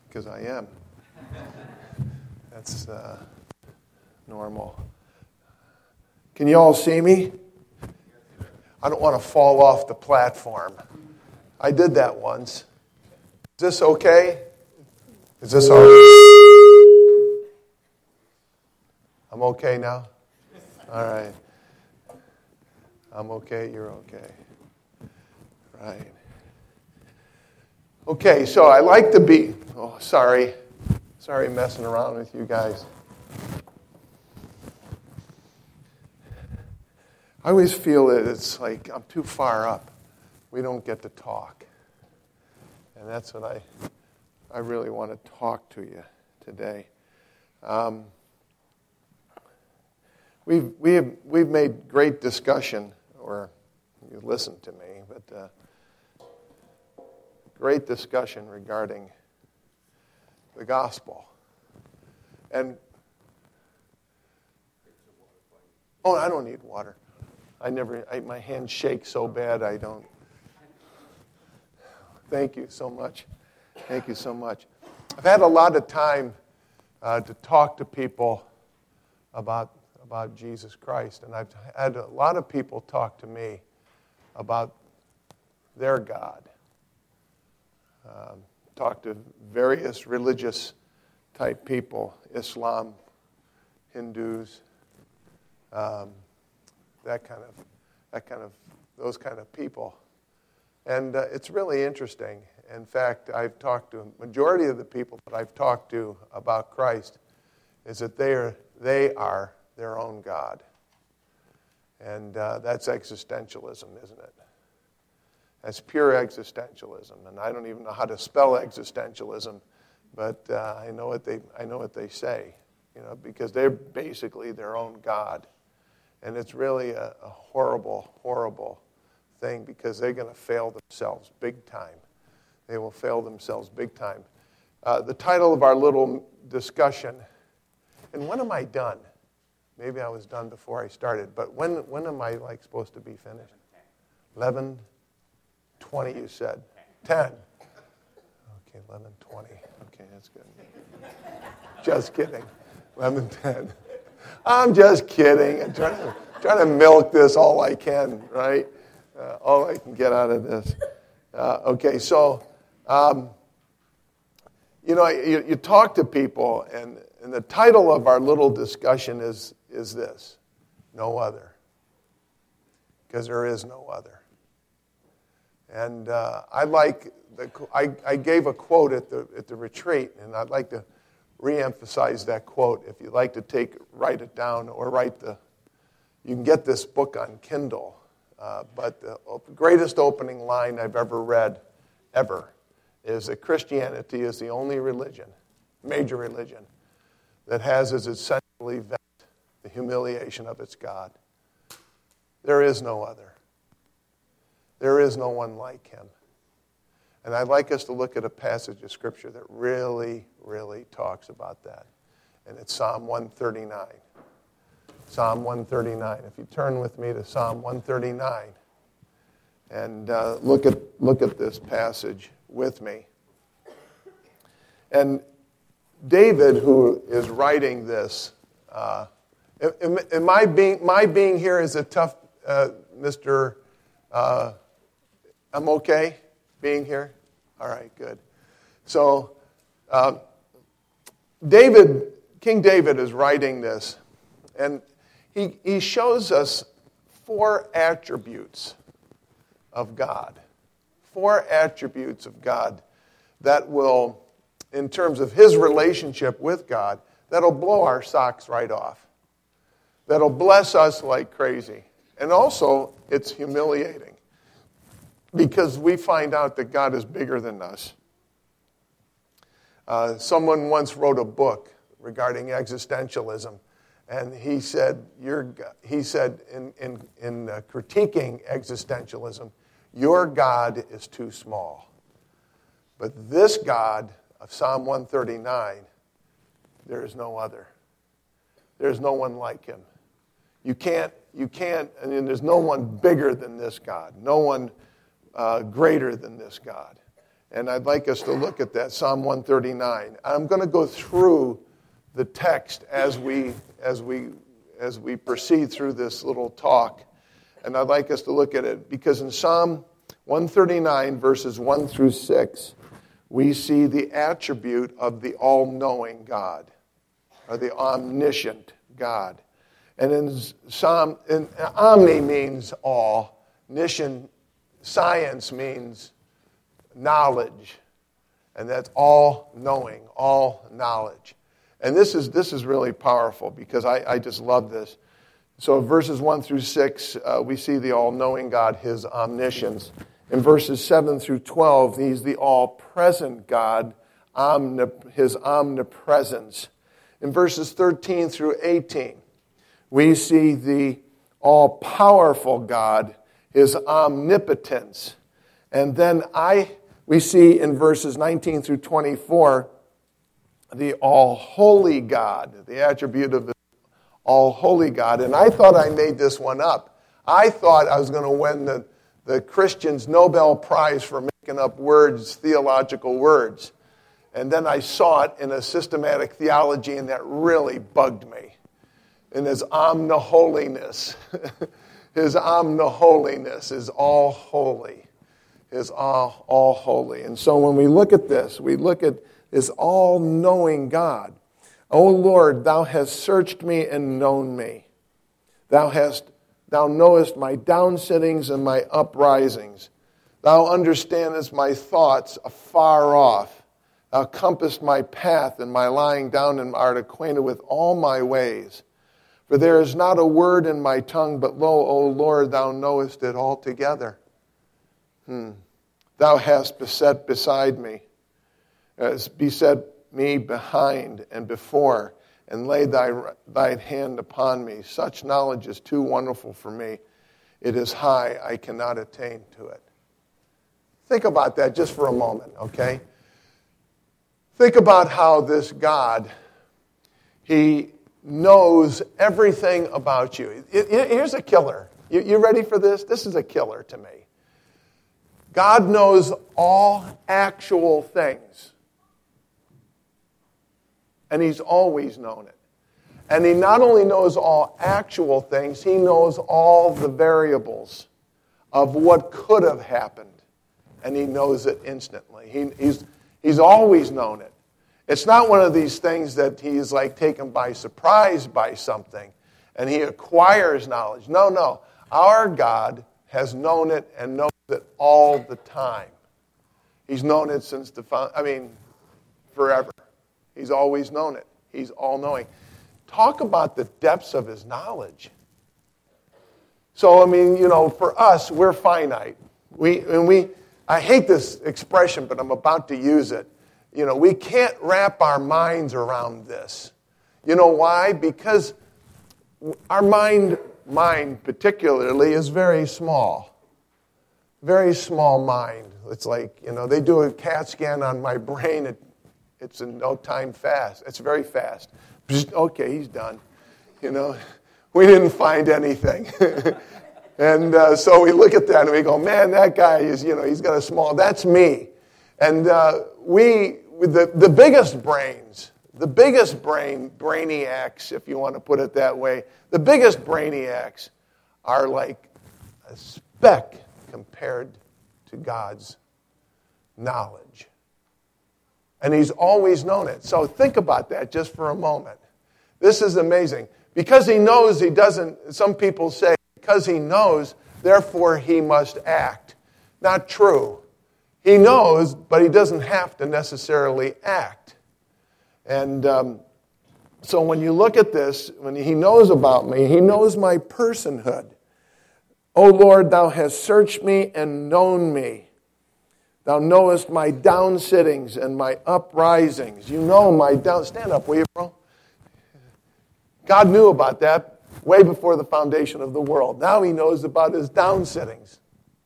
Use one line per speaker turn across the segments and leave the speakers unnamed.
because I am. That's normal. Can you all see me? I don't want to fall off the platform. I did that once. Is this okay? Is this all right? I'm okay now? All right. I'm okay, you're okay. Right. Okay, so I like to be... Oh, sorry messing around with you guys. I always feel that it's like I'm too far up. We don't get to talk. And that's what I really want to talk to you today. We've made great discussion, or you listened to me, but great discussion regarding the gospel. And I don't need water. My hands shake so bad I don't. Thank you so much. Thank you so much. I've had a lot of time to talk to people about Jesus Christ, and I've had a lot of people talk to me about their God. Talk to various religious type people, Islam, Hindus, those kind of people. And it's really interesting. In fact, I've talked to a majority of the people that I've talked to about Christ is that they are their own God. And that's existentialism, isn't it? That's pure existentialism. And I don't even know how to spell existentialism, but I know what they say, because they're basically their own God. And it's really a horrible, horrible thing, because they're going to fail themselves big time. They will fail themselves big time. The title of our little discussion, and when am I done? Maybe I was done before I started, but when am I supposed to be finished? 11:20 you said. 10. Okay, 11:20. Okay, that's good. Just kidding. 11:10. I'm just kidding. I'm trying to milk this all I can, right? All I can get out of this. Okay, so, you talk to people, and the title of our little discussion is this: No Other. Because there is no other. And I gave a quote at the retreat, and I'd like to re-emphasize that quote. If you'd like to write it down, or you can get this book on Kindle. But the greatest opening line I've ever read, is that Christianity is the only religion, major religion, that has as its central event the humiliation of its God. There is no other. There is no one like him. And I'd like us to look at a passage of Scripture that really, really talks about that. And it's Psalm 139. Psalm 139. If you turn with me to Psalm 139 and look at this passage with me. And David, who is writing this, my being here is a tough, Mr. I'm okay being here? All right, good. So, King David is writing this, and he shows us 4 attributes of God. 4 attributes of God that will, in terms of his relationship with God, that'll blow our socks right off. That'll bless us like crazy. And also, it's humiliating, because we find out that God is bigger than us. Someone once wrote a book regarding existentialism, and he said, in critiquing existentialism, your God is too small. But this God of Psalm 139, there is no other. There's no one like him. You can't, there's no one bigger than this God. No one greater than this God. And I'd like us to look at that, Psalm 139. I'm going to go through the text as we proceed through this little talk. And I'd like us to look at it because in Psalm 139, verses 1 through 6, we see the attribute of the all-knowing God, or the omniscient God. And in omni means all, niscient, science means knowledge, and that's all knowing, all knowledge. And this is really powerful because I just love this. So verses 1 through 6, we see the all-knowing God, his omniscience. In verses 7 through 12, he's the all-present God, his omnipresence. In verses 13 through 18, we see the all-powerful God, his omnipotence. And then we see in verses 19 through 24, the all-holy God, the attribute of the all-holy God. And I thought I made this one up. I thought I was going to win the Christians' Nobel Prize for making up words, theological words. And then I saw it in a systematic theology, and that really bugged me. In his omniholiness. His omniholiness is all holy. Is all holy. And so when we look at this, we look at this all-knowing God. O Lord, thou hast searched me and known me. Thou knowest my downsittings and my uprisings. Thou understandest my thoughts afar off. Thou compassest my path and my lying down and art acquainted with all my ways. For there is not a word in my tongue, but lo, O Lord, thou knowest it altogether. Thou hast beset beside me, beset me behind and before, and laid thy hand upon me. Such knowledge is too wonderful for me. It is high, I cannot attain to it. Think about that just for a moment, okay? Think about how this God, he knows everything about you. Here's a killer. You ready for this? This is a killer to me. God knows all actual things. And he's always known it. And he not only knows all actual things, he knows all the variables of what could have happened. And he knows it instantly. He's always known it. It's not one of these things that he's like taken by surprise by something and he acquires knowledge. No. Our God has known it and knows it all the time. He's known it since forever. He's always known it. He's all-knowing. Talk about the depths of his knowledge. So, for us, we're finite. I hate this expression, but I'm about to use it. We can't wrap our minds around this. You know why? Because our mind particularly is very small. Very small mind. It's like, they do a CAT scan on my brain. It's in no time fast. It's very fast. Okay, he's done. We didn't find anything. And so we look at that and we go, man, that guy is, he's got a small, that's me. And the biggest brains, brainiacs, if you want to put it that way, the biggest brainiacs are like a speck compared to God's knowledge. And he's always known it. So think about that just for a moment. This is amazing. Because he knows he doesn't, some people say, because he knows, therefore he must act. Not true. He knows, but he doesn't have to necessarily act. And so when you look at this, when he knows about me, he knows my personhood. O Lord, thou hast searched me and known me. Thou knowest my downsittings and my uprisings. You know my down... Stand up, will you, bro? God knew about that way before the foundation of the world. Now he knows about his downsittings.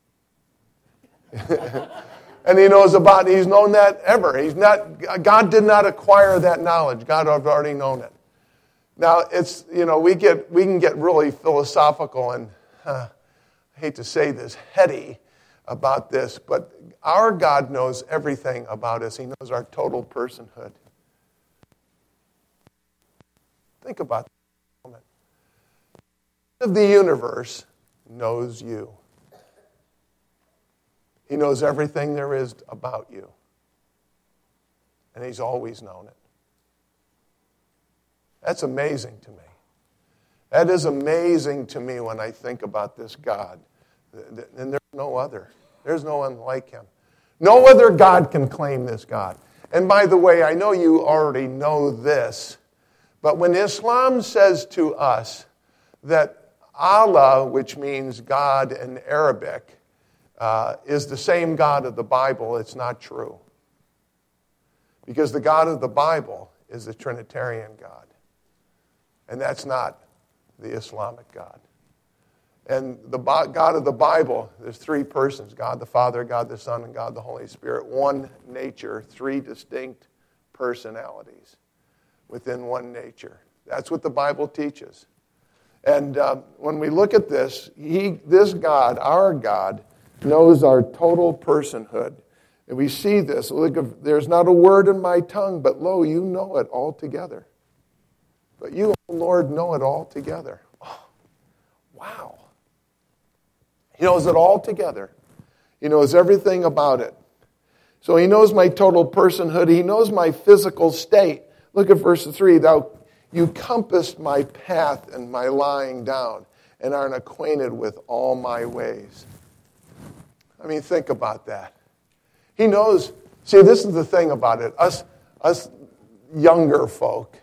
And he's known that ever. God did not acquire that knowledge. God had already known it. Now, it's, we can get really philosophical and, I hate to say this, heady about this, but our God knows everything about us. He knows our total personhood. Think about that for a moment. Of the universe knows you. He knows everything there is about you. And he's always known it. That's amazing to me. That is amazing to me when I think about this God. And there's no other. There's no one like him. No other God can claim this God. And by the way, I know you already know this, but when Islam says to us that Allah, which means God in Arabic, is the same God of the Bible, it's not true. Because the God of the Bible is the Trinitarian God. And that's not the Islamic God. And the God of the Bible, there's three persons, God the Father, God the Son, and God the Holy Spirit. One nature, three distinct personalities within one nature. That's what the Bible teaches. And when we look at this, this God, our God, knows our total personhood. And we see this. Look, there's not a word in my tongue, but lo, you know it altogether. But you, O Lord, know it altogether. Oh, wow. He knows it all together. He knows everything about it. So he knows my total personhood. He knows my physical state. Look at verse 3. You compassed my path and my lying down, and are acquainted with all my ways. I mean, think about that. He knows. See, this is the thing about it. Us younger folk,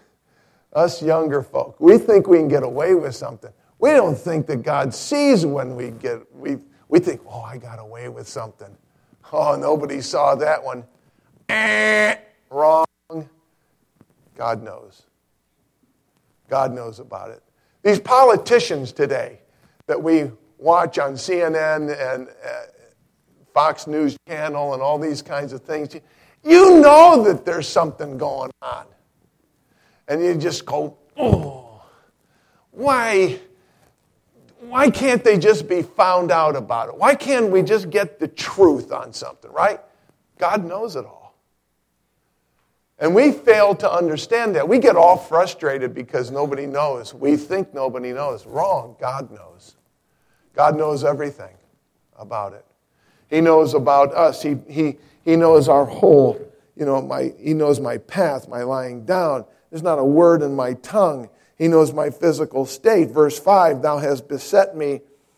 we think we can get away with something. We don't think that God sees when we think, oh, I got away with something. Oh, nobody saw that one. Wrong. God knows. God knows about it. These politicians today that we watch on CNN and Fox News Channel and all these kinds of things, you know that there's something going on. And you just go, oh, why can't they just be found out about it? Why can't we just get the truth on something, right? God knows it all. And we fail to understand that. We get all frustrated because nobody knows. We think nobody knows. Wrong. God knows. God knows everything about it. He knows about us. He knows our whole, he knows my path, my lying down. There's not a word in my tongue. He knows my physical state. Verse 5, thou hast beset me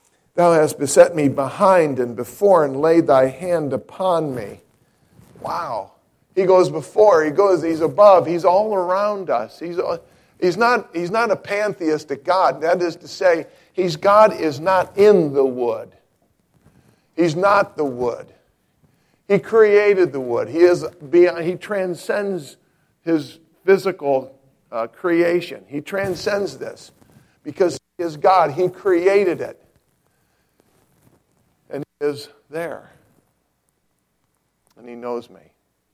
behind and before, and laid thy hand upon me. Wow. He goes before, he's above, he's all around us. He's not a pantheistic God. That is to say, God is not in the wood. He's not the wood. He created the wood. He transcends his physical creation. He transcends this because he is God. He created it. And he is there. And he knows me.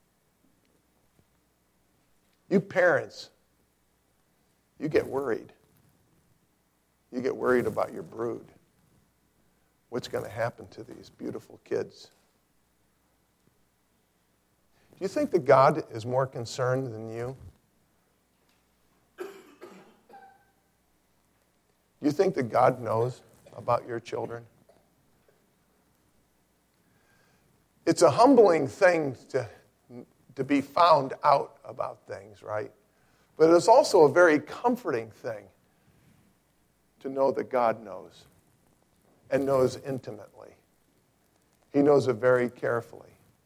You parents, you get worried. You get worried about your brood. What's going to happen to these beautiful kids? Do you think that God is more concerned than you? Do you think that God knows about your children? It's a humbling thing to be found out about things, right? But it's also a very comforting thing to know that God knows and knows intimately. He knows it very carefully.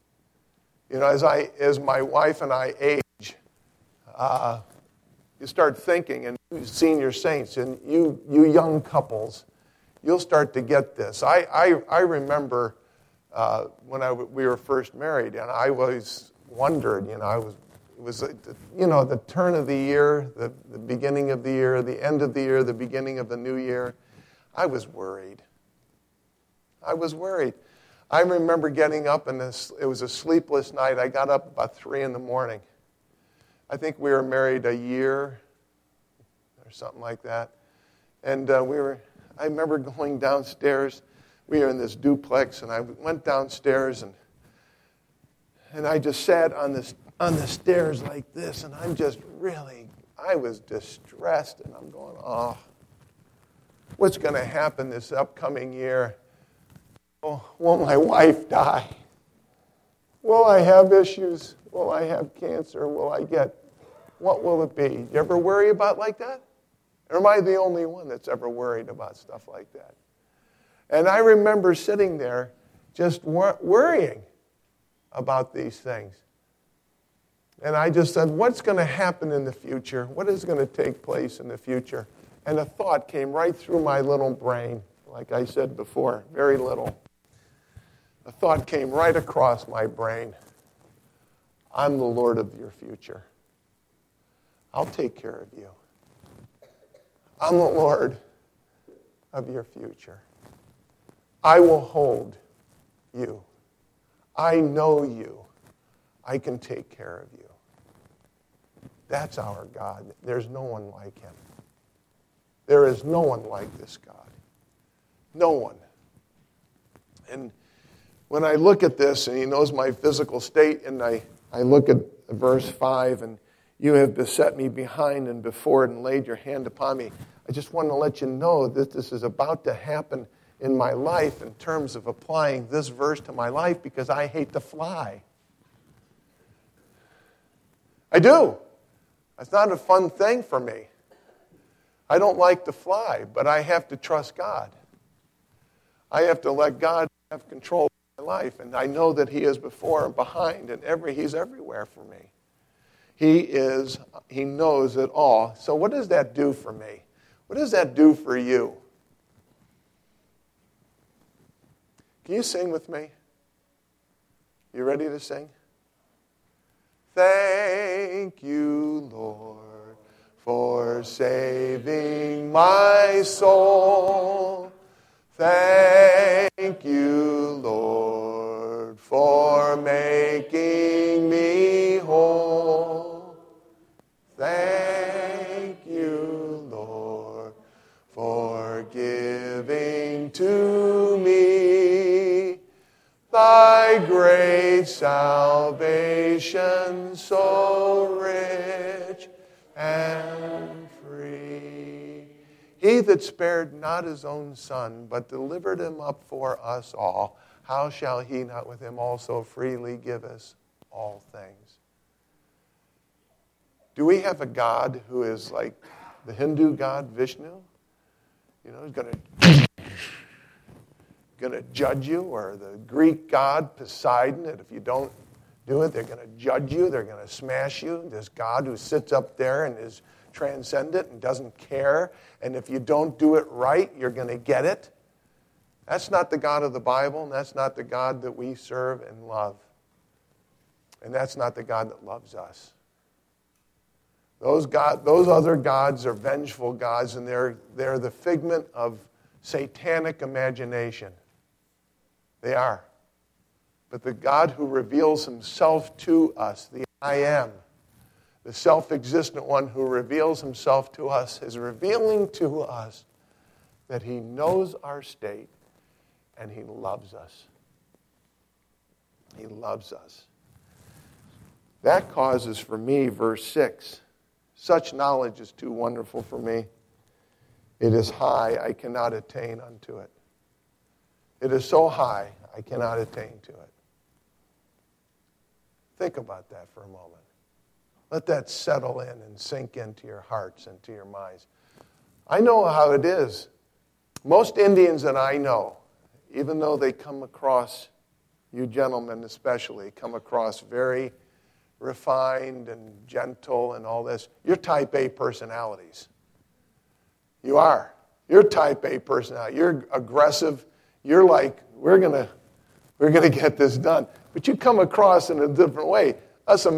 As my wife and I age, you start thinking, and you senior saints, and you young couples, you'll start to get this. I remember when we were first married, and I always wondered, it was the turn of the year, the beginning of the year, the end of the year, the beginning of the new year. I was worried. I remember getting up, and it was a sleepless night. I got up about 3 a.m. I think we were married a year or something like that. And I remember going downstairs. we were in this duplex, and I went downstairs, and I just sat on the stairs like this, and I was distressed, and I'm going, oh, what's going to happen this upcoming year? Oh, will my wife die? Will I have issues? Will I have cancer? What will it be? You ever worry about like that? Or am I the only one that's ever worried about stuff like that? And I remember sitting there just worrying about these things. And I just said, what's going to happen in the future? What is going to take place in the future? And a thought came right through my little brain, like I said before, very little. A thought came right across my brain. I'm the Lord of your future. I'll take care of you. I'm the Lord of your future. I will hold you. I know you. I can take care of you. That's our God. There's no one like him. There is no one like this God. No one. And when I look at this, and he knows my physical state, and I look at verse 5, and you have beset me behind and before and laid your hand upon me. I just want to let you know that this is about to happen in my life in terms of applying this verse to my life because I hate to fly. I do. It's not a fun thing for me. I don't like to fly, but I have to trust God. I have to let God have control of my life, and I know that he is before and behind, and he's everywhere for me. He knows it all. So what does that do for me? What does that do for you? Can you sing with me? You ready to sing? Thank you, Lord, for saving my soul. Thank you, Lord, for making me whole. Thank you, Lord, for giving to me thy great salvation, so rich and free. He that spared not his own son, but delivered him up for us all, how shall he not with him also freely give us all things? Do we have a God who is like the Hindu god Vishnu? You know, he's going to judge you, or the Greek god Poseidon, that if you don't do it, they're going to judge you, they're going to smash you. This God who sits up there and is transcendent and doesn't care, and if you don't do it right, you're going to get it. That's not the God of the Bible, and that's not the God that we serve and love. And that's not the God that loves us. Those other gods are vengeful gods, and they're the figment of satanic imagination. They are. But the God who reveals himself to us, the I am, the self-existent one who reveals himself to us, is revealing to us that he knows our state and he loves us. He loves us. That causes for me, verse 6, such knowledge is too wonderful for me. It is high, I cannot attain unto it. It is so high, I cannot attain to it. Think about that for a moment. Let that settle in and sink into your hearts and to your minds. I know how it is. Most Indians that I know, even though they come across, you gentlemen especially, come across very refined and gentle and all this, you're type A personalities. You are. You're type A personality. You're aggressive. You're like, we're gonna get this done. But you come across in a different way. Us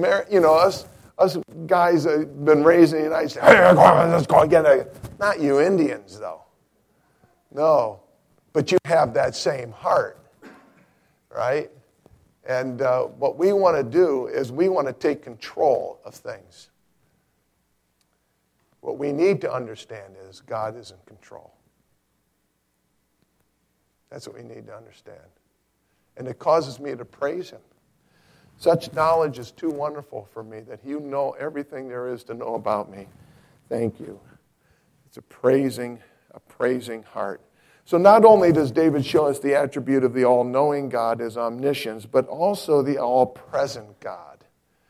guys that have been raised in the United States, hey, let's go get it. Not you Indians, though. No. But you have that same heart, right? And what we want to do is we want to take control of things. What we need to understand is God is in control. That's what we need to understand. And it causes me to praise him. Such knowledge is too wonderful for me, that you know everything there is to know about me. Thank you. It's a praising heart. So not only does David show us the attribute of the all-knowing God, his omniscience, but also the all-present God.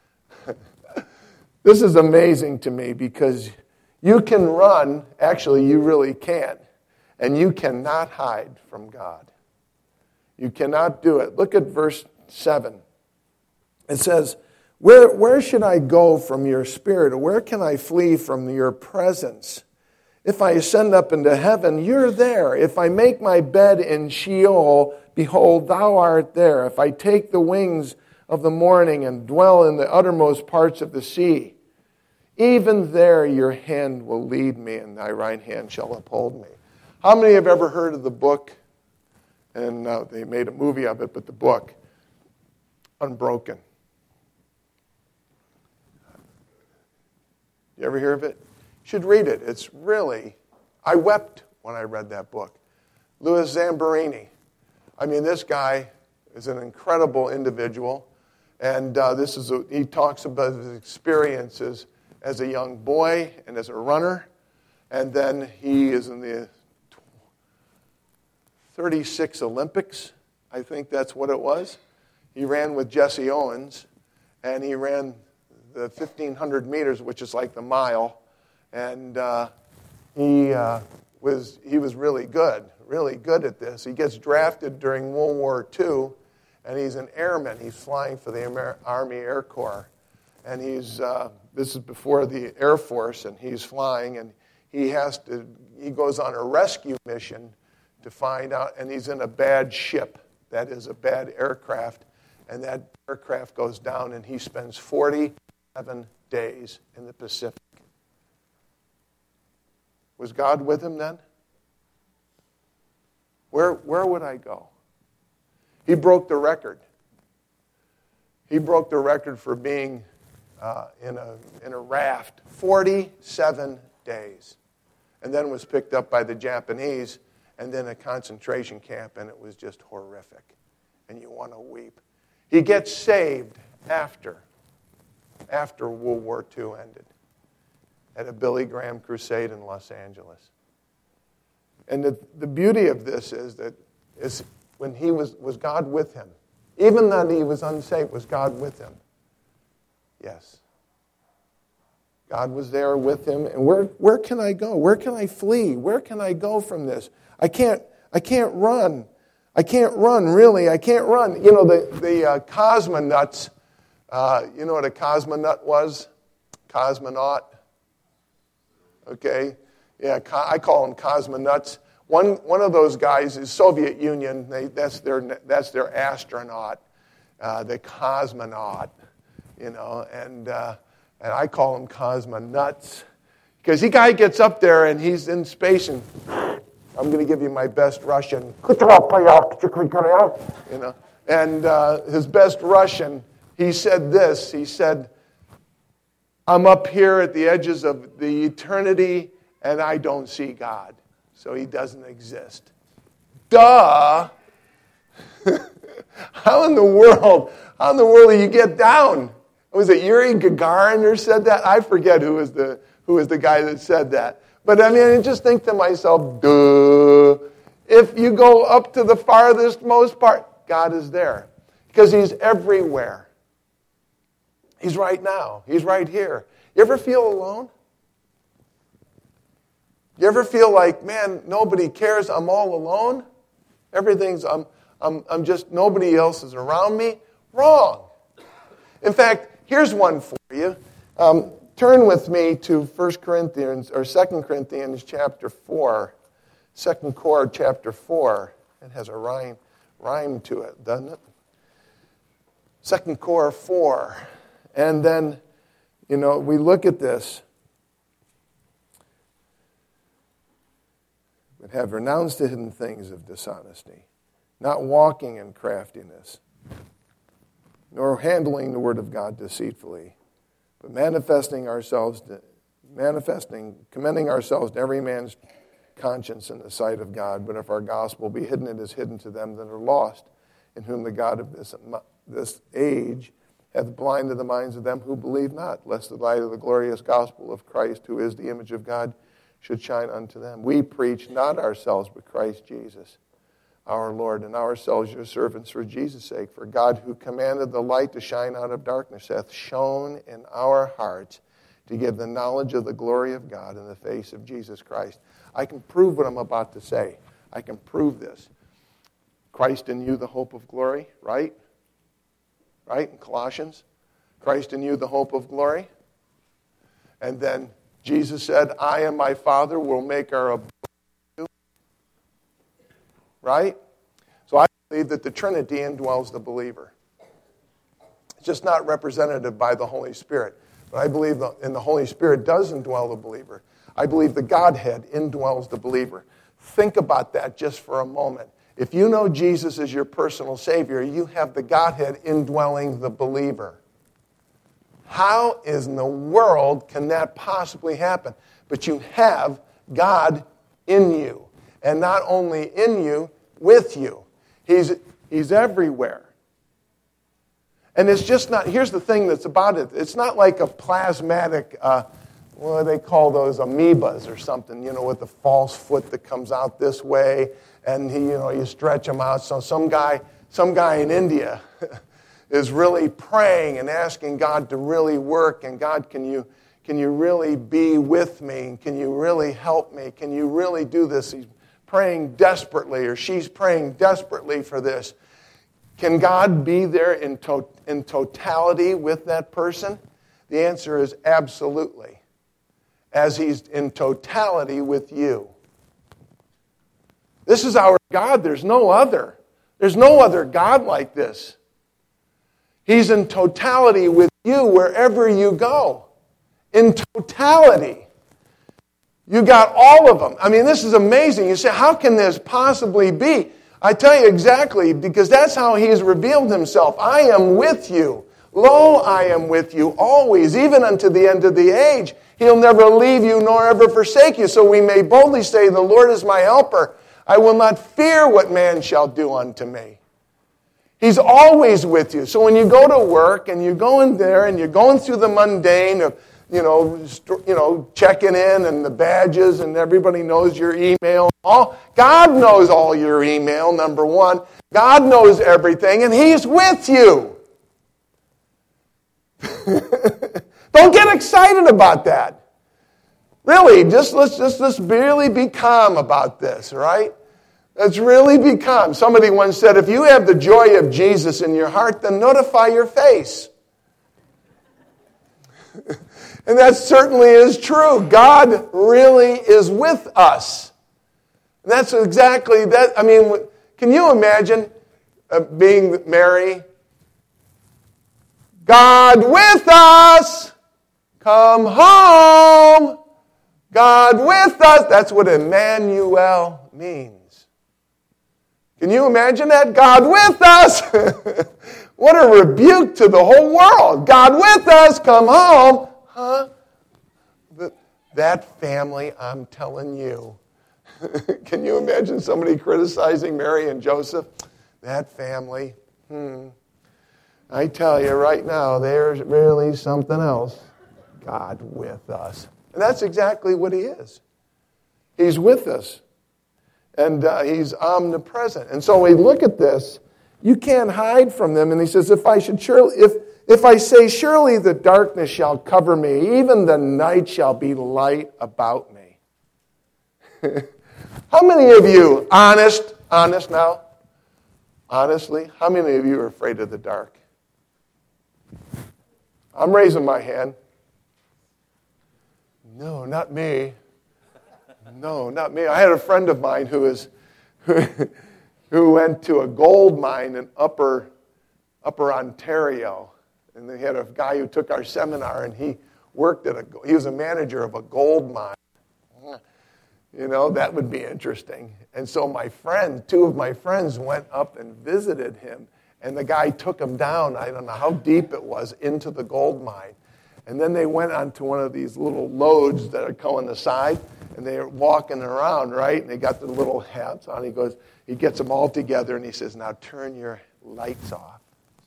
This is amazing to me because you can run, actually you really can, and you cannot hide from God. You cannot do it. Look at verse 7. It says, where should I go from your spirit? Or where can I flee from your presence? If I ascend up into heaven, you're there. If I make my bed in Sheol, behold, thou art there. If I take the wings of the morning and dwell in the uttermost parts of the sea, even there your hand will lead me, and thy right hand shall uphold me. How many have ever heard of the book? And they made a movie of it, but the book, Unbroken. You ever hear of it? You should read it. It's really, I wept when I read that book. Louis Zamperini. I mean, this guy is an incredible individual. And he talks about his experiences as a young boy and as a runner. And then he is in the 36 Olympics. I think that's what it was. He ran with Jesse Owens. And he ran the 1,500 meters, which is like the mile, and he was really good at this. He gets drafted during World War II, and he's an airman. He's flying for the Army Air Corps, and this is before the Air Force, and he's flying, and he goes on a rescue mission to find out, and he's in a bad ship, that is a bad aircraft, and that aircraft goes down, and he spends 47 days in the Pacific. Was God with him then? Where would I go? He broke the record. He broke the record for being in a raft 47 days, and then was picked up by the Japanese, and then a concentration camp, and it was just horrific, and you want to weep. He gets saved after World War II ended at a Billy Graham crusade in Los Angeles. And the beauty of this is when he was God with him? Even though he was unsaved, was God with him? Yes. God was there with him. And where can I go? Where can I flee? Where can I go from this? I can't run. I can't run, really. I can't run. You know, the cosmonauts, you know what a cosmonaut was? Cosmonaut. Okay? Yeah, I call them cosmonauts. One of those guys is Soviet Union. That's their astronaut, the cosmonaut, you know. And I call them cosmonauts because the guy gets up there and he's in space and I'm going to give you my best Russian, you know. And his best Russian, he said this. He said, "I'm up here at the edges of the eternity, and I don't see God, so he doesn't exist." Duh! How in the world do you get down? Was it Yuri Gagarin who said that? I forget who was the guy that said that. But I mean, I just think to myself, duh. If you go up to the farthest most part, God is there. Because he's everywhere. He's right now. He's right here. You ever feel alone? You ever feel like, man, nobody cares, I'm all alone? I'm just, nobody else is around me? Wrong. In fact, here's one for you. Turn with me to 1 Corinthians, or 2 Corinthians chapter 4. 2 Cor chapter 4. It has a rhyme to it, doesn't it? 2 Cor 4. And then, you know, we look at this. But have renounced the hidden things of dishonesty, not walking in craftiness, nor handling the word of God deceitfully, but commending ourselves to every man's conscience in the sight of God. But if our gospel be hidden, it is hidden to them that are lost, in whom the God of this age hath blinded the minds of them who believe not, lest the light of the glorious gospel of Christ, who is the image of God, should shine unto them. We preach not ourselves, but Christ Jesus, our Lord, and ourselves your servants for Jesus' sake. For God, who commanded the light to shine out of darkness, hath shone in our hearts to give the knowledge of the glory of God in the face of Jesus Christ. I can prove what I'm about to say. I can prove this. Christ in you, the hope of glory, right? Right, in Colossians. Christ in you, the hope of glory. And then Jesus said, I and my Father will make our abode in you. Right? So I believe that the Trinity indwells the believer. It's just not represented by the Holy Spirit. But I believe in the Holy Spirit does indwell the believer. I believe the Godhead indwells the believer. Think about that just for a moment. If you know Jesus as your personal Savior, you have the Godhead indwelling the believer. How in the world can that possibly happen? But you have God in you. And not only in you, with you. He's everywhere. And it's just not, here's the thing that's about it. It's not like a plasmatic, what do they call those, amoebas or something, with the false foot that comes out this way. And you stretch them out. So some guy in India is really praying and asking God to really work. And God, can you really be with me? Can you really help me? Can you really do this? He's praying desperately, or she's praying desperately for this. Can God be there in totality with that person? The answer is absolutely. As he's in totality with you. This is our God. There's no other. There's no other God like this. He's in totality with you wherever you go. In totality. You got all of them. I mean, this is amazing. You say, how can this possibly be? I tell you exactly, because that's how he has revealed himself. I am with you. Lo, I am with you always, even unto the end of the age. He'll never leave you nor ever forsake you. So we may boldly say, the Lord is my helper. I will not fear what man shall do unto me. He's always with you. So when you go to work and you go in there and you're going through the mundane of, checking in and the badges and everybody knows your email. God knows all your email, number one. God knows everything and he's with you. Don't get excited about that. Really, let's really be calm about this, right? Let's really be calm. Somebody once said, if you have the joy of Jesus in your heart, then notify your face. And that certainly is true. God really is with us. And that's exactly that. I mean, can you imagine being Mary? God with us. Come home. God with us. That's what Emmanuel means. Can you imagine that? God with us. What a rebuke to the whole world. God with us. Come home. Huh? That family, I'm telling you. Can you imagine somebody criticizing Mary and Joseph? That family. I tell you right now, there's really something else. God with us. And that's exactly what he is. He's with us. And he's omnipresent. And so we look at this, you can't hide from them. And he says, if I say surely the darkness shall cover me, even the night shall be light about me. How many of you, honest now, honestly, how many of you are afraid of the dark? I'm raising my hand. No, not me. No, not me. I had a friend of mine who went to a gold mine in Upper Ontario. And they had a guy who took our seminar, and he was a manager of a gold mine. That would be interesting. And so two of my friends went up and visited him. And the guy took them down, I don't know how deep it was, into the gold mine. And then they went onto one of these little loads that are go on the side. and they're walking around, right? And they got the little hats on. He gets them all together, and he says, now turn your lights off.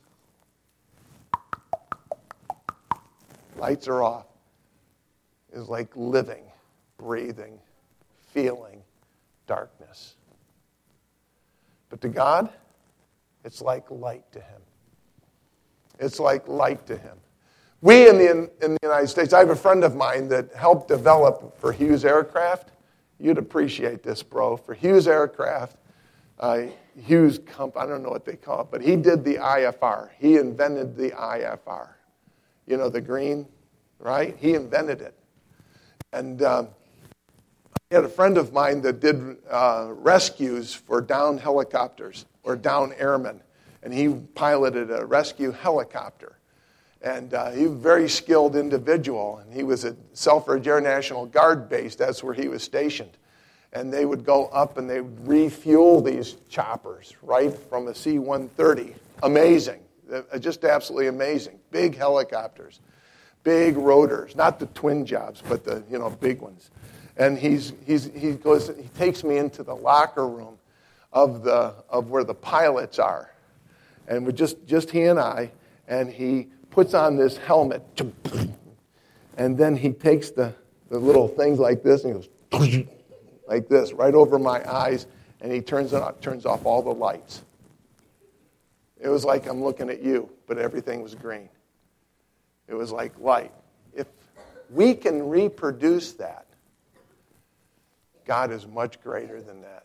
Lights are off. It's like living, breathing, feeling darkness. But to God, it's like light to him. It's like light to him. We in the United States, I have a friend of mine that helped develop for Hughes Aircraft. You'd appreciate this, bro. For Hughes Aircraft, Hughes Company, I don't know what they call it, but he did the IFR. He invented the IFR. You know, the green, right? He invented it. And I had a friend of mine that did rescues for downed helicopters or downed airmen. And he piloted a rescue helicopter. And he was a very skilled individual. And he was at Selfridge Air National Guard base. That's where he was stationed. And they would go up and they would refuel these choppers, right, from a C-130. Amazing. Just absolutely amazing. Big helicopters. Big rotors. Not the twin jobs, but the, big ones. And he takes me into the locker room of where the pilots are. And we're just he and I, and he puts on this helmet, and then he takes the little things like this, and he goes like this, right over my eyes, and he turns off all the lights. It was like I'm looking at you, but everything was green. It was like light. If we can reproduce that, God is much greater than that.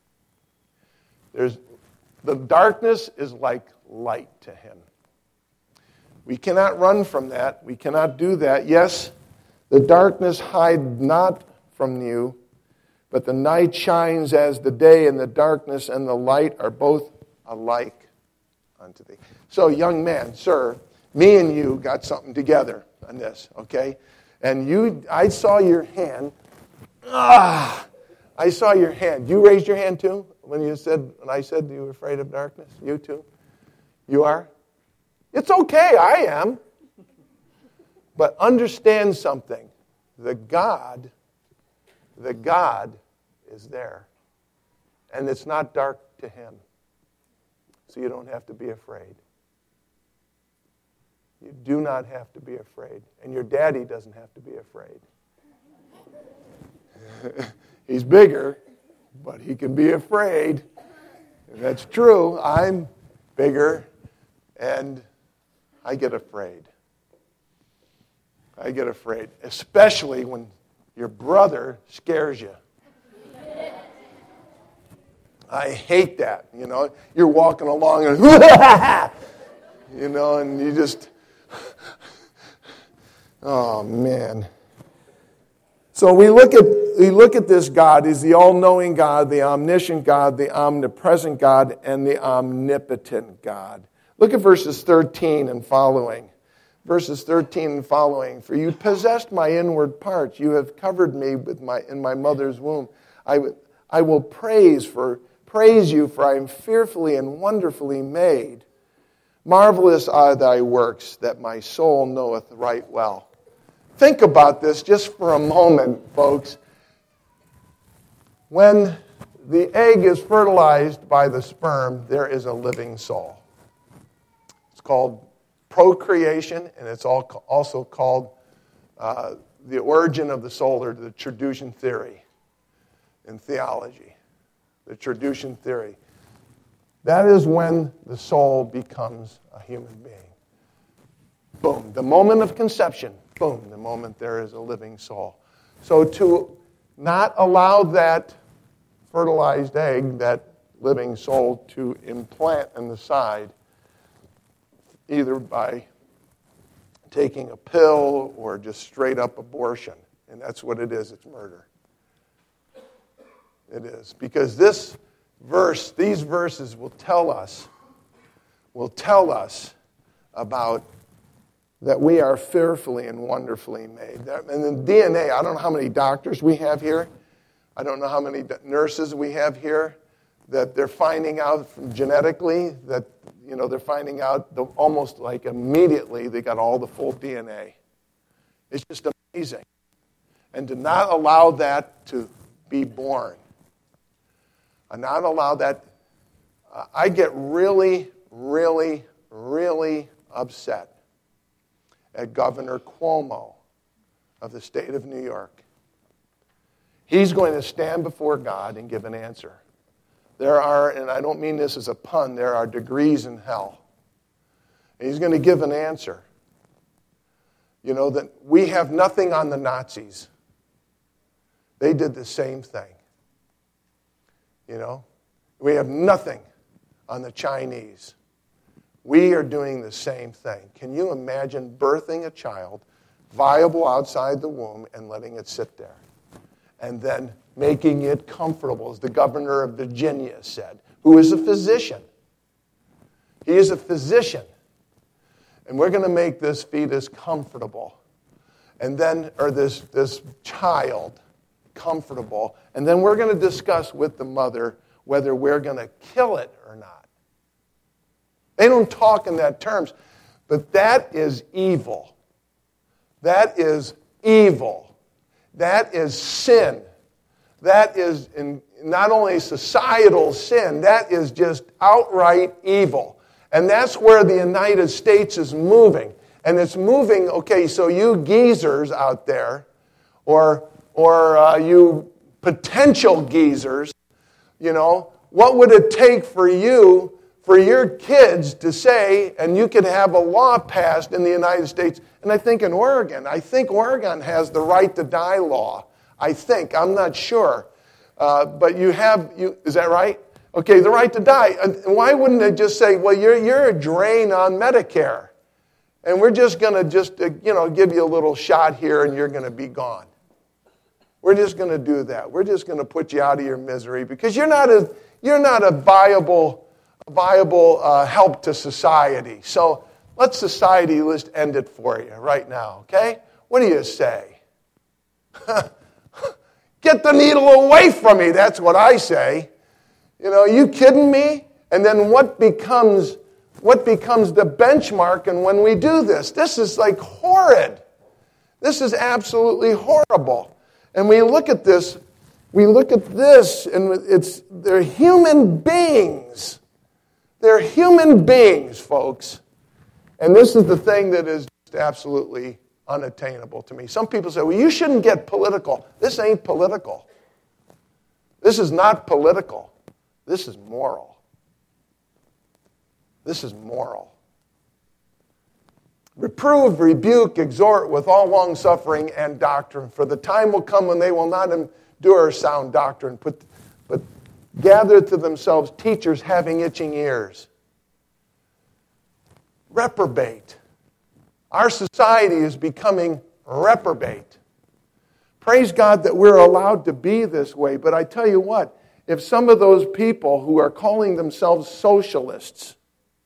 The darkness is like light to him. We cannot run from that. We cannot do that. Yes, the darkness hide not from you, but the night shines as the day, and the darkness and the light are both alike unto thee. So, young man, sir, me and you got something together on this, okay? And I saw your hand. I saw your hand. You raised your hand too when I said you were afraid of darkness? You too? You are? It's okay, I am. But understand something. The God is there. And it's not dark to him. So you don't have to be afraid. You do not have to be afraid. And your daddy doesn't have to be afraid. He's bigger, but he can be afraid. And that's true. I'm bigger, and I get afraid. I get afraid, especially when your brother scares you. I hate that, You're walking along and, and you just, oh, man. So we look at this God. He's the all-knowing God, the omniscient God, the omnipresent God, and the omnipotent God. Look at verses 13 and following. Verses 13 and following. For you possessed my inward parts. You have covered me in my mother's womb. I will praise you, for I am fearfully and wonderfully made. Marvelous are thy works, that my soul knoweth right well. Think about this just for a moment, folks. When the egg is fertilized by the sperm, there is a living soul. It's called procreation, and it's also called the origin of the soul, or the Traducian theory in theology. The Traducian theory. That is when the soul becomes a human being. Boom. The moment of conception. Boom. The moment there is a living soul. So to not allow that fertilized egg, that living soul, to implant in the side, either by taking a pill or just straight up abortion. And that's what it is. It's murder. It is. Because these verses will tell us about that we are fearfully and wonderfully made. And the DNA, I don't know how many doctors we have here. I don't know how many nurses we have here that they're finding out from genetically that, they're finding out almost like immediately they got all the full DNA. It's just amazing. and to not allow that to be born. And not allow that. I get really, really, really upset at Governor Cuomo of the state of New York. He's going to stand before God and give an answer. There are, and I don't mean this as a pun, there are degrees in hell. And he's going to give an answer. You know, that we have nothing on the Nazis. They did the same thing. You know, we have nothing on the Chinese. We are doing the same thing. Can you imagine birthing a child viable outside the womb and letting it sit there? And then making it comfortable, as the governor of Virginia said, who is a physician. He is a physician. And we're going to make this fetus comfortable. And then, or this child comfortable. And then we're going to discuss with the mother whether we're going to kill it or not. They don't talk in that terms. But that is evil. That is evil. That is sin. That is not only societal sin, that is just outright evil. And that's where the United States is moving. And it's moving, okay, so you geezers out there, or you potential geezers, you know, what would it take for you, for your kids to say, and you could have a law passed in the United States, and I think Oregon has the right to die law. I'm not sure. But is that right? Okay, the right to die. And why wouldn't they just say, well, you're a drain on Medicare, and we're just going to give you a little shot here, and you're going to be gone. We're just going to do that. We're just going to put you out of your misery because you're not a viable help to society. So let society just end it for you right now, okay? What do you say? Get the needle away from me, that's what I say. You know, are you kidding me? And then what becomes the benchmark and when we do this? This is like horrid. This is absolutely horrible. And we look at this, and they're human beings. They're human beings, folks. And this is the thing that is just absolutely unattainable to me. Some people say, well, you shouldn't get political. This ain't political. This is not political. This is moral. This is moral. Reprove, rebuke, exhort with all long-suffering and doctrine, for the time will come when they will not endure sound doctrine, but gather to themselves teachers having itching ears. Reprobate. Our society is becoming reprobate. Praise God that we're allowed to be this way, but I tell you what, if some of those people who are calling themselves socialists,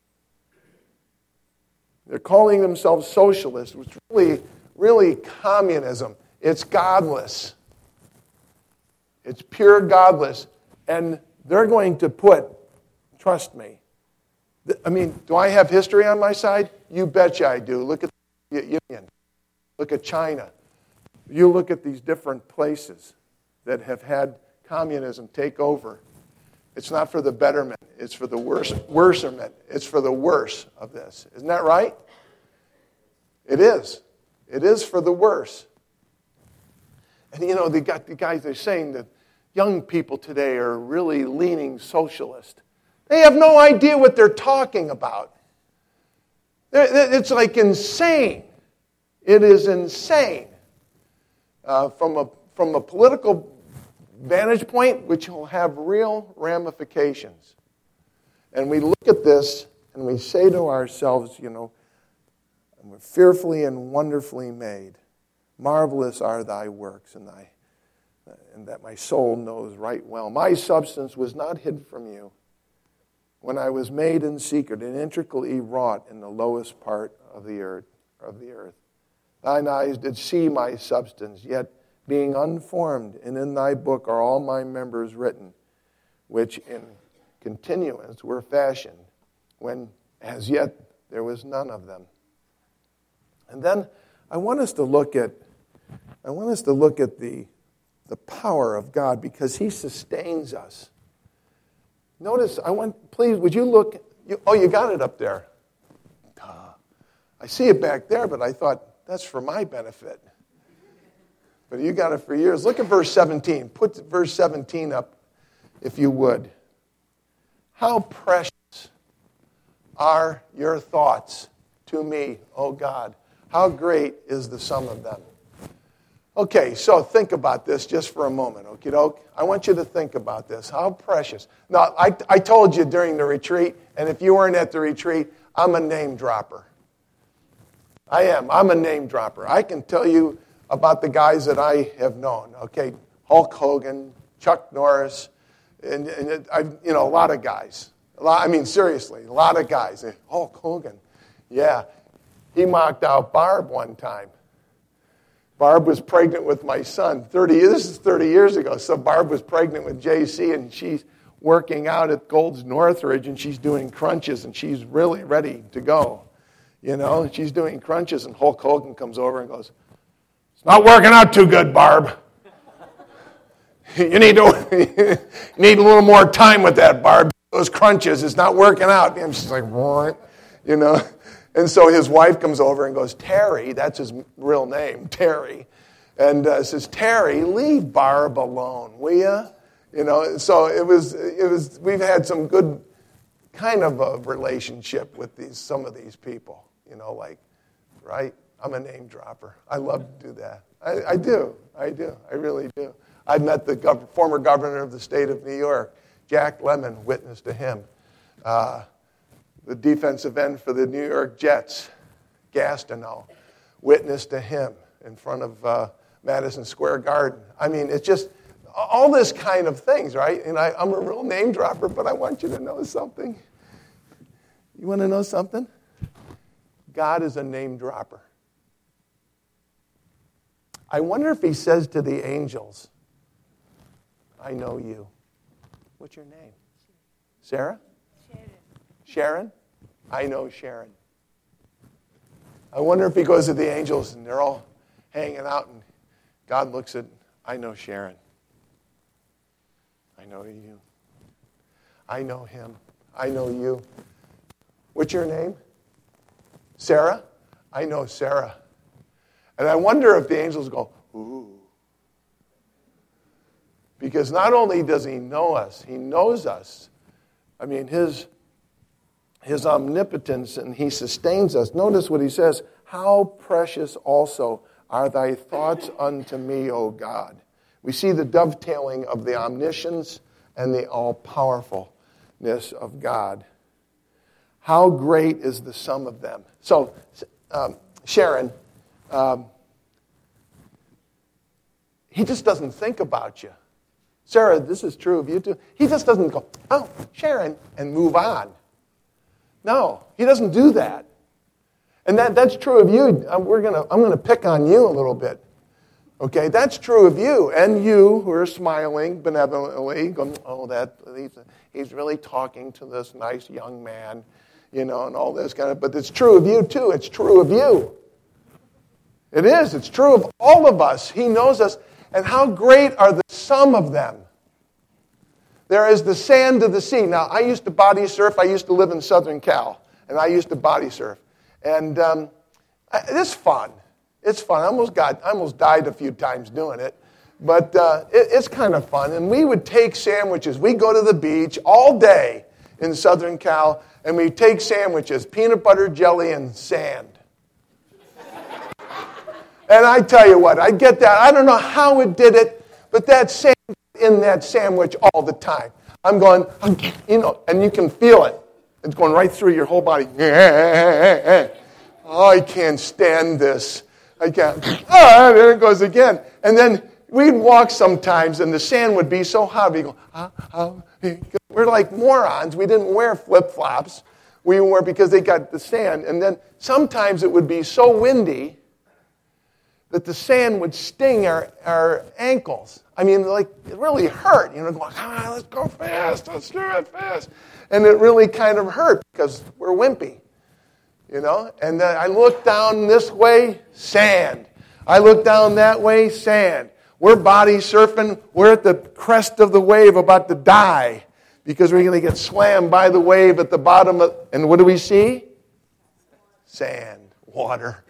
they're calling themselves socialists, which is really communism. It's godless. It's pure godless. And they're going to put, trust me, I mean, do I have history on my side? You betcha I do. Look at the Soviet Union. Look at China. You look at these different places that have had communism take over. It's not for the betterment. It's for the worserment. It's for the worse of this. Isn't that right? It is. It is for the worse. And you know, the guys are saying that young people today are really leaning socialist. They have no idea what they're talking about. It's like insane. It is insane. From a political vantage point, which will have real ramifications. And we look at this and we say to ourselves, you know, we're fearfully and wonderfully made. Marvelous are thy works, and that my soul knows right well. My substance was not hid from you when I was made in secret and intricately wrought in the lowest part of the earth. Thine eyes did see my substance, yet being unformed, and in thy book are all my members written, which in continuance were fashioned, when as yet there was none of them. And then I want us to look at, I want us to look at the power of God because he sustains us. Notice, please, would you look? You got it up there. I see it back there, but I thought that's for my benefit. But you got it for yours. Look at verse 17. Put verse 17 up, if you would. How precious are your thoughts to me, O God? How great is the sum of them? Okay, so think about this just for a moment, okie doke? I want you to think about this. How precious. Now, I told you during the retreat, and if you weren't at the retreat, I'm a name dropper. I am. I'm a name dropper. I can tell you about the guys that I have known, okay? Hulk Hogan, Chuck Norris, and a lot of guys. Seriously, a lot of guys. Hulk Hogan, yeah. He mocked out Barb one time. Barb was pregnant with my son. This is 30 years ago. So Barb was pregnant with JC, and she's working out at Gold's Northridge, and she's doing crunches, and she's really ready to go. She's doing crunches, and Hulk Hogan comes over and goes, "It's not working out too good, Barb. You need a little more time with that, Barb. Those crunches, it's not working out." And she's like, "What?" And so his wife comes over and goes, "Terry," that's his real name, Terry, and says, "Terry, leave Barb alone, will you?" So it was. We've had some good kind of a relationship with some of these people, right? I'm a name dropper. I love to do that. I do. I really do. I met the former governor of the state of New York, Jack Lemmon, witness to him. The defensive end for the New York Jets, Gastineau, witness to him in front of Madison Square Garden. It's just all this kind of things, right? And I'm a real name dropper, but I want you to know something. You want to know something? God is a name dropper. I wonder if he says to the angels, "I know you." What's your name? Sarah? Sharon? I know Sharon. I wonder if he goes to the angels and they're all hanging out and God looks at, "I know Sharon. I know you. I know him. I know you. What's your name? Sarah? I know Sarah." And I wonder if the angels go, "Ooh." Because not only does he know us, he knows us. His omnipotence, and he sustains us. Notice what he says, "How precious also are thy thoughts unto me, O God." We see the dovetailing of the omniscience and the all-powerfulness of God. How great is the sum of them. So, Sharon, he just doesn't think about you. Sarah, this is true of you too. He just doesn't go, "Oh, Sharon," and move on. No, he doesn't do that. And that's true of you. I'm going to pick on you a little bit. Okay, that's true of you. And you who are smiling benevolently, going, "Oh, he's really talking to this nice young man," and all this kind of, but it's true of you too. It's true of you. It is. It's true of all of us. He knows us. And how great are the sum of them? There is the sand of the sea. Now, I used to body surf. I used to live in Southern Cal, and I used to body surf. And it's fun. It's fun. I almost died a few times doing it. But it's kind of fun. And we would take sandwiches. We'd go to the beach all day in Southern Cal, and we'd take sandwiches, peanut butter, jelly, and sand. And I tell you what, I get that. I don't know how it did it, but that sand in that sandwich all the time. I'm going, and you can feel it. It's going right through your whole body. Oh, I can't stand this. I can't. Oh, and then it goes again. And then we'd walk sometimes, and the sand would be so hot. We go, we're like morons. We didn't wear flip-flops. We wore because they got the sand. And then sometimes it would be so windy that the sand would sting our ankles. It really hurt. Going, let's go fast. Let's do it fast. And it really kind of hurt because we're wimpy. And then I look down this way, sand. I look down that way, sand. We're body surfing. We're at the crest of the wave about to die because we're going to get slammed by the wave at the bottom of, and what do we see? Sand, water.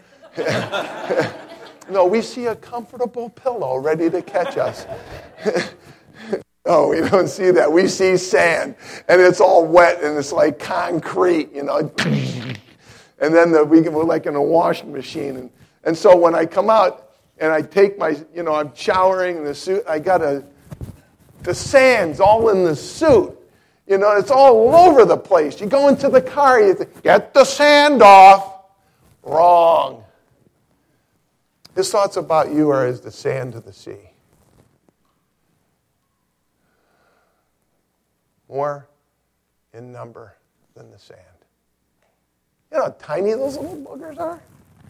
No, we see a comfortable pillow ready to catch us. No, we don't see that. We see sand, and it's all wet, and it's like concrete, you know. And then we're like in a washing machine. And so when I come out and I take my, you know, I'm showering in the suit, I got the sand's all in the suit. You know, it's all over the place. You go into the car, you think, get the sand off. Wrong. His thoughts about you are as the sand of the sea. More in number than the sand. You know how tiny those little boogers are?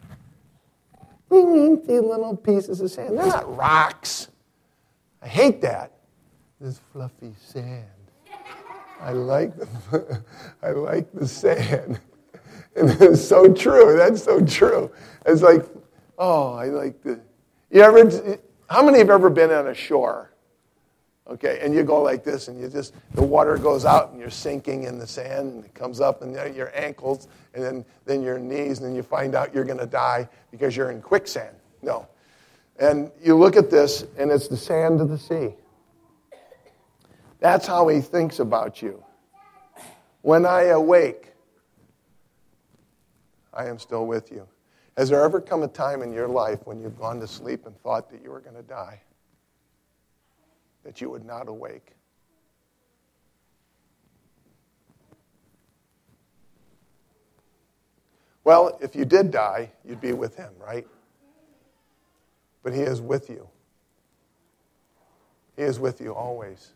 These little pieces of sand. They're not rocks. I hate that. This fluffy sand. I like the sand. And it's so true. That's so true. It's like, oh, I like the... How many have ever been on a shore? Okay, and you go like this, and the water goes out, and you're sinking in the sand, and it comes up, and your ankles, and then your knees, and then you find out you're going to die because you're in quicksand. No. And you look at this, and it's the sand of the sea. That's how he thinks about you. When I awake, I am still with you. Has there ever come a time in your life when you've gone to sleep and thought that you were going to die? That you would not awake? Well, if you did die, you'd be with him, right? But he is with you. He is with you always.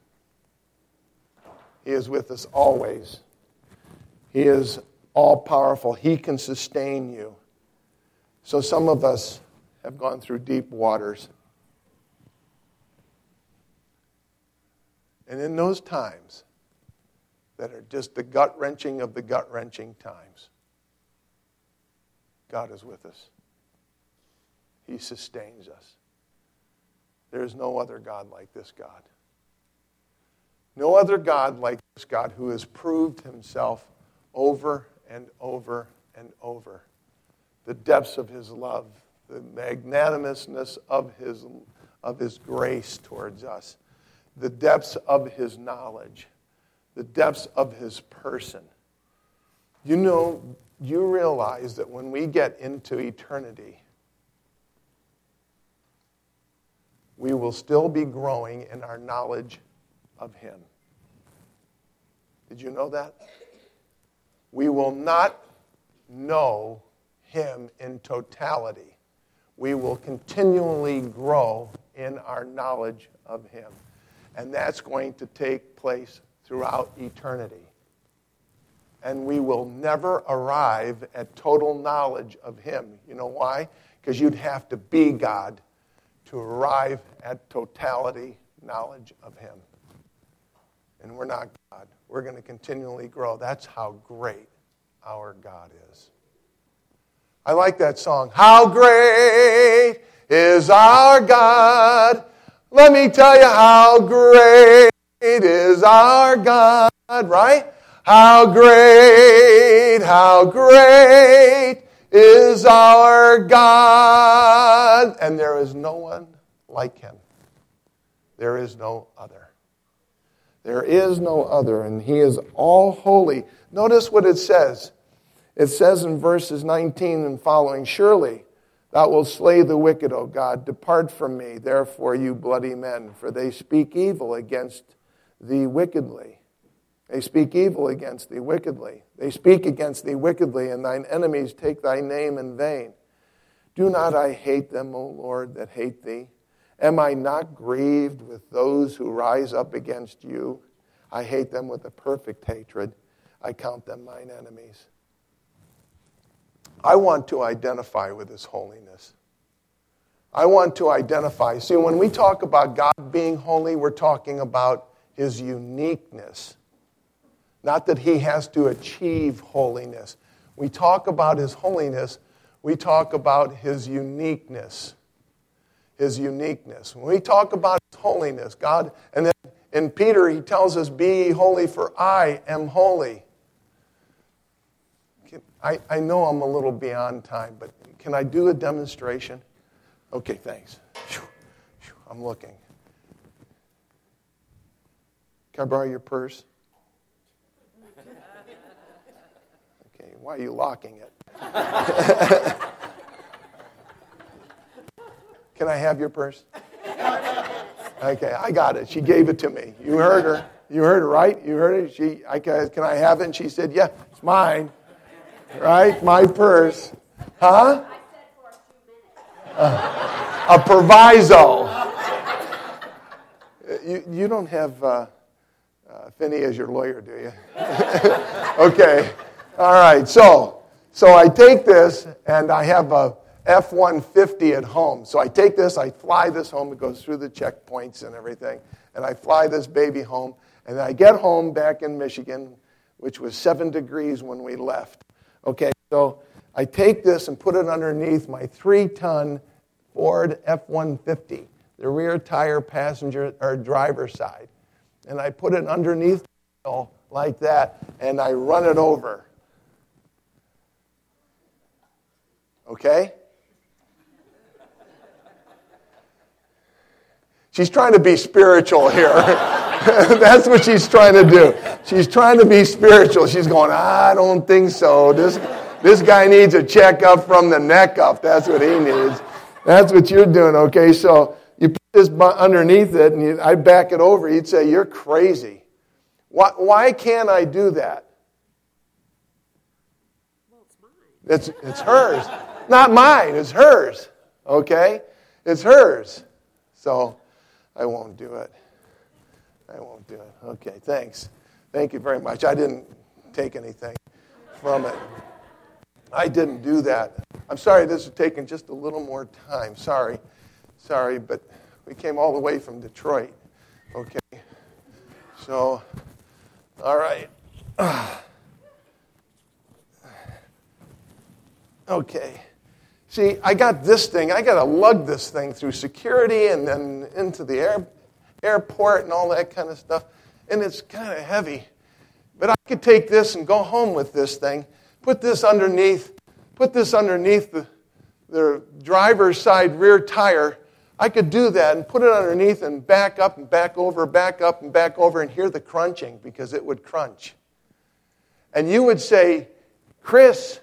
He is with us always. He is all-powerful. He can sustain you. So some of us have gone through deep waters. And in those times that are just the gut-wrenching of the gut-wrenching times, God is with us. He sustains us. There is no other God like this God. No other God like this God who has proved himself over and over and over. The depths of his love, the magnanimousness of his grace towards us, the depths of his knowledge, the depths of his person. You know, you realize that when we get into eternity, we will still be growing in our knowledge of him. Did you know that? We will not know him in totality. We will continually grow in our knowledge of him. And that's going to take place throughout eternity. And we will never arrive at total knowledge of him. You know why? Because you'd have to be God to arrive at totality knowledge of him. And we're not God. We're going to continually grow. That's how great our God is. I like that song. How great is our God. Let me tell you how great is our God, right? How great is our God. And there is no one like him. There is no other. There is no other, and he is all holy. Notice what it says. It says in verses 19 and following, surely thou wilt slay the wicked, O God. Depart from me, therefore, you bloody men, for they speak evil against thee wickedly. They speak evil against thee wickedly. They speak against thee wickedly, and thine enemies take thy name in vain. Do not I hate them, O Lord, that hate thee? Am I not grieved with those who rise up against you? I hate them with a perfect hatred. I count them mine enemies. I want to identify with his holiness. I want to identify. See, when we talk about God being holy, we're talking about his uniqueness. Not that he has to achieve holiness. We talk about his holiness. We talk about his uniqueness. His uniqueness. When we talk about His holiness, God, and then in Peter he tells us, be ye holy for I am holy. I know I'm a little beyond time, but can I do a demonstration? Okay, thanks. I'm looking. Can I borrow your purse? Okay, why are you locking it? Can I have your purse? Okay, I got it. She gave it to me. You heard her. You heard her, right? You heard her. Can I have it? And she said, yeah, it's mine. Right? My purse. Huh?
I said for a few minutes.
A proviso. You don't have Finney as your lawyer, do you? Okay. All right. So I take this, and I have a F-150 at home. So I take this, I fly this home. It goes through the checkpoints and everything. And I fly this baby home. And I get home back in Michigan, which was 7 degrees when we left. Okay, so I take this and put it underneath my 3-ton Ford F-150, the rear tire passenger or driver side. And I put it underneath the wheel like that, and I run it over. Okay? She's trying to be spiritual here. That's what she's trying to do. She's trying to be spiritual. She's going, I don't think so. This guy needs a checkup from the neck up. That's what he needs. That's what you're doing, okay? So you put this underneath it, and I back it over. You'd say, you're crazy. Why can't I do that?
Well, it's mine.
It's hers. Not mine. It's hers, okay? It's hers. So I won't do it. I won't do it. Okay, thanks. Thank you very much. I didn't take anything from it. I didn't do that. I'm sorry this is taking just a little more time. Sorry, but we came all the way from Detroit. Okay. So, all right. Okay. See, I got this thing. I got to lug this thing through security and then into the airport and all that kind of stuff. And it's kind of heavy. But I could take this and go home with this thing, put this underneath the driver's side rear tire. I could do that and put it underneath and back up and back over, back up and back over and hear the crunching because it would crunch. And you would say, Chris,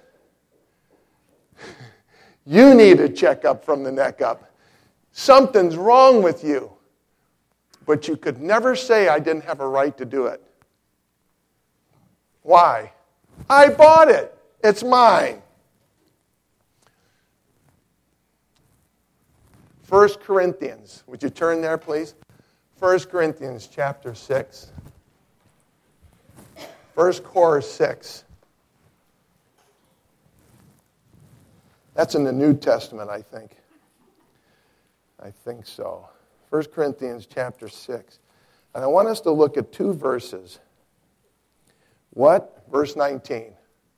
you need a checkup from the neck up. Something's wrong with you. But you could never say I didn't have a right to do it. Why? I bought it. It's mine. 1 Corinthians. Would you turn there, please? 1 Corinthians chapter 6. 1 Cor 6. That's in the New Testament, I think. I think so. 1 Corinthians chapter 6. And I want us to look at 2 verses. What? Verse 19.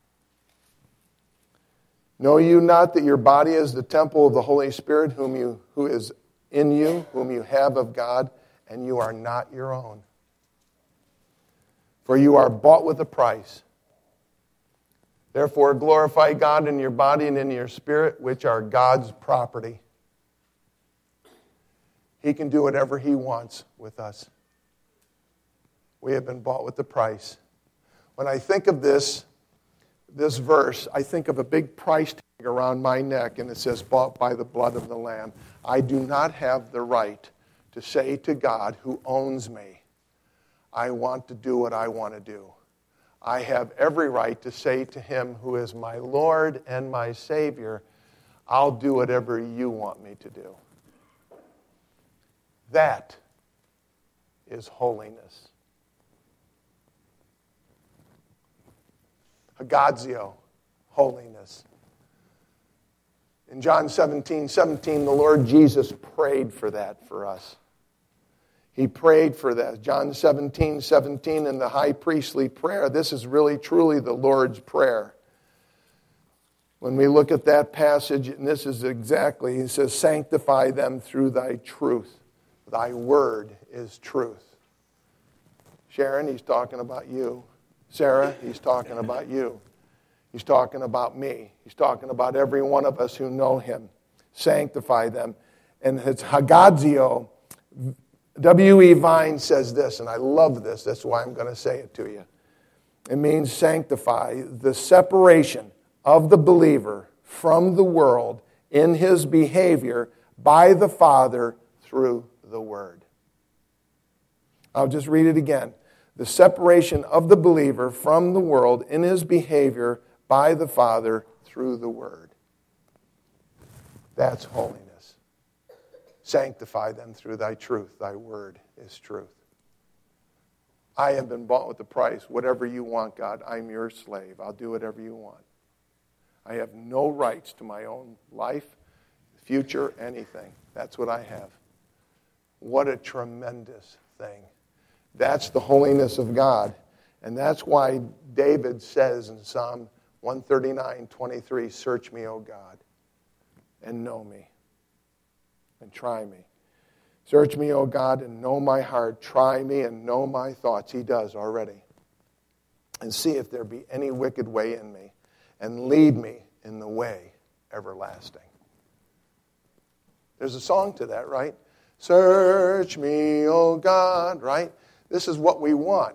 Know you not that your body is the temple of the Holy Spirit, who is in you, whom you have of God, and you are not your own? For you are bought with a price. Therefore glorify God in your body and in your spirit, which are God's property. He can do whatever He wants with us. We have been bought with a price. When I think of this verse, I think of a big price tag around my neck, and it says, bought by the blood of the Lamb. I do not have the right to say to God, who owns me, I want to do what I want to do. I have every right to say to Him, who is my Lord and my Savior, I'll do whatever you want me to do. That is holiness. Hagazio, holiness. In John 17:17, the Lord Jesus prayed for that for us. He prayed for that. John 17:17 in the high priestly prayer. This is really, truly the Lord's Prayer. When we look at that passage, and this is exactly, he says, sanctify them through thy truth. Thy word is truth. Sharon, he's talking about you. Sarah, he's talking about you. He's talking about me. He's talking about every one of us who know him. Sanctify them. And it's hagazio. W.E. Vine says this, and I love this. That's why I'm going to say it to you. It means sanctify, the separation of the believer from the world in his behavior by the Father through the Word. I'll just read it again. The separation of the believer from the world in his behavior by the Father through the Word. That's holiness. Sanctify them through thy truth. Thy word is truth. I have been bought with a price. Whatever you want, God, I'm your slave. I'll do whatever you want. I have no rights to my own life, future, anything. That's what I have. What a tremendous thing. That's the holiness of God. And that's why David says in Psalm 139:23, search me, O God, and know me, and try me. Search me, O God, and know my heart. Try me and know my thoughts. He does already. And see if there be any wicked way in me, and lead me in the way everlasting. There's a song to that, right? Search me, O God, right? This is what we want.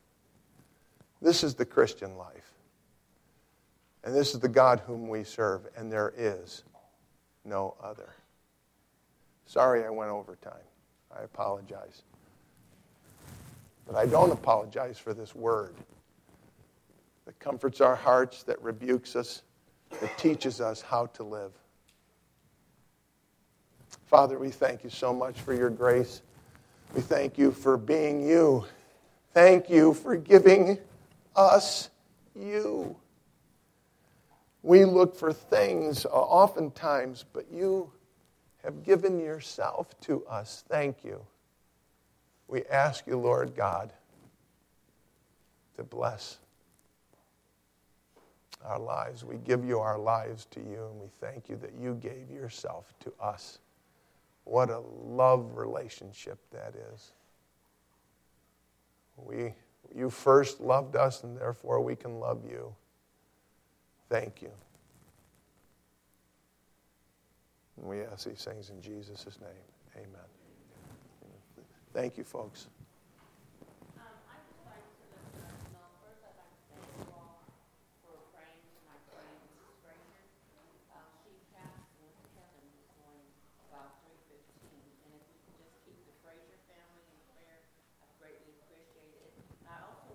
This is the Christian life. And this is the God whom we serve, and there is no other. Sorry I went over time. I apologize. But I don't apologize for this word that comforts our hearts, that rebukes us, that teaches us how to live. Father, we thank you so much for your grace. We thank you for being you. Thank you for giving us you. We look for things oftentimes, but you have given yourself to us. Thank you. We ask you, Lord God, to bless our lives. We give you our lives to you, and we thank you that you gave yourself to us. What a love relationship that is. You first loved us, and therefore we can love you. Thank you. And we ask these things in Jesus' name. Amen. Thank you, folks.